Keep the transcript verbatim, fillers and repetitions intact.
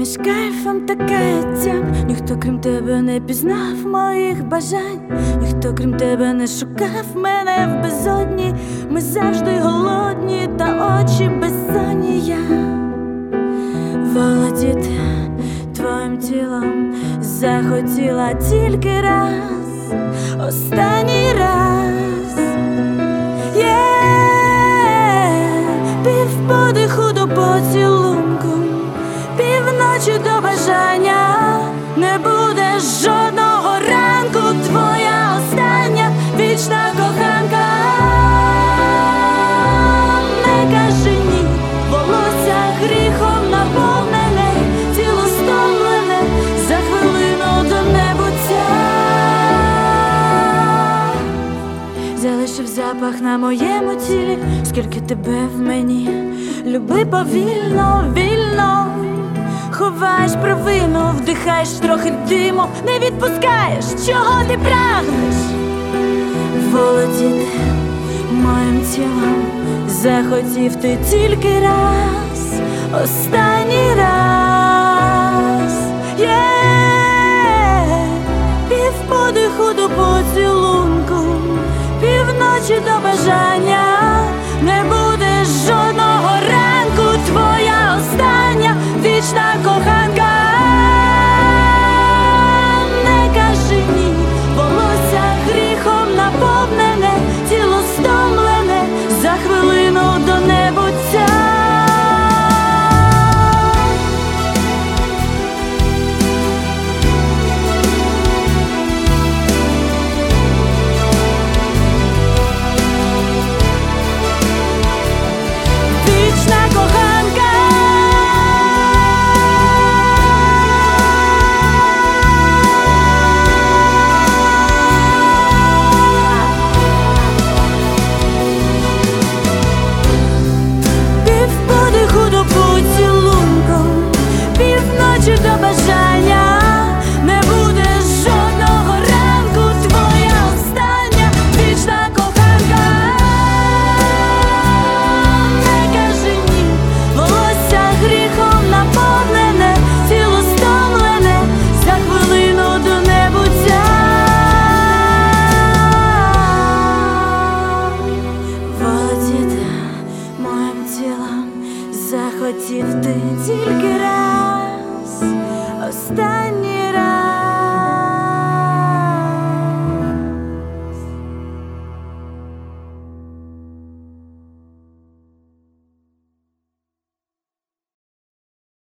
між кайфом та каяттям. Ніхто крім тебе не пізнав моїх бажань, ніхто крім тебе не шукав мене в безодні. Ми завжди голодні, та очі безсонні. Я володіти твоїм тілом захотіла тільки раз, останній раз. Yeah. Пів подиху до поцілунку, півночі до бажання. Не буде жодного ранку, твоя остання вічна коханка. Не кажи ні, волосся гріхом наповнене, тіло стомлене за хвилину до небуття. Залишив запах на моєму тілі, скільки тебе в мені. Люби повільно, вільно, ховаєш провину, вдихаєш трохи диму, не відпускаєш, чого ти прагнеш. Володіти моїм тілом захотів ти тільки раз, останній раз. Yeah. Пів подиху до поцілунку, півночі до бажання. Не буде жодного ранку, твоя остання вічна кохання.